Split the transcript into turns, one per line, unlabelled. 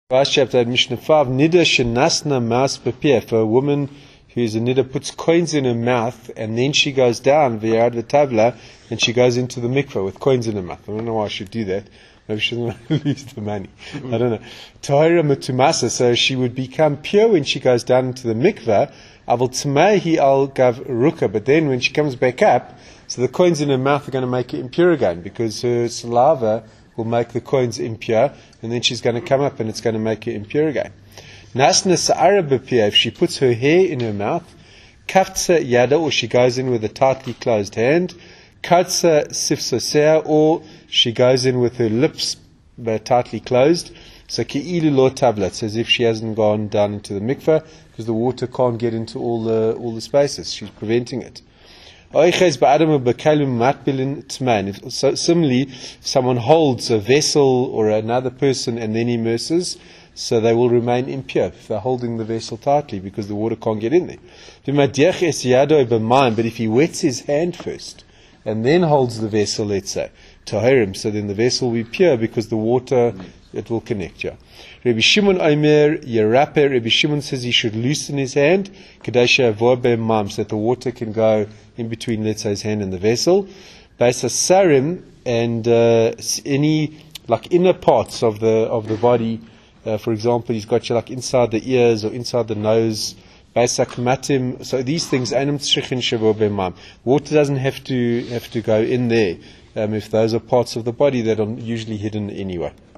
Last chapter, Mishnah 5, Nida shenasna mas bepeh, for a woman who is a nida puts coins in her mouth and then she goes down v'yad v'tavla and she goes into the mikveh with coins in her mouth. I don't know why I should do that. Maybe she doesn't want to lose the money. I don't know. Tahira mutumasa, so she would become pure when she goes down into the mikveh. Avol tmahi al gav ruka, but then when she comes back up, so the coins in her mouth are going to make her impure again because her saliva will make the coins impure, and then she's going to come up and it's going to make her impure again. Nasna sa'ara b'piyah, if she puts her hair in her mouth, kaftsa yada, or she goes in with a tightly closed hand, katsa sifsosea, or she goes in with her lips tightly closed, so ki'ilu lo tabla, it's as if she hasn't gone down into the mikveh, because the water can't get into all the spaces, she's preventing it. Similarly, if someone holds a vessel or another person and then immerses, so they will remain impure if they're holding the vessel tightly because the water can't get in there. But if he wets his hand first and then holds the vessel, let's say, tahirim, so then the vessel will be pure because the water, it will connect. Yeah. Rabbi Shimon Omer Yerape, Rabbi Shimon says he should loosen his hand, so that the water can go in between, let's say, his hand and the vessel. Baisa sarim, and any like inner parts of the body, for example, he's got like inside the ears or inside the nose. Baisa kmatim. So these things, water doesn't have to go in there if those are parts of the body that are usually hidden anyway.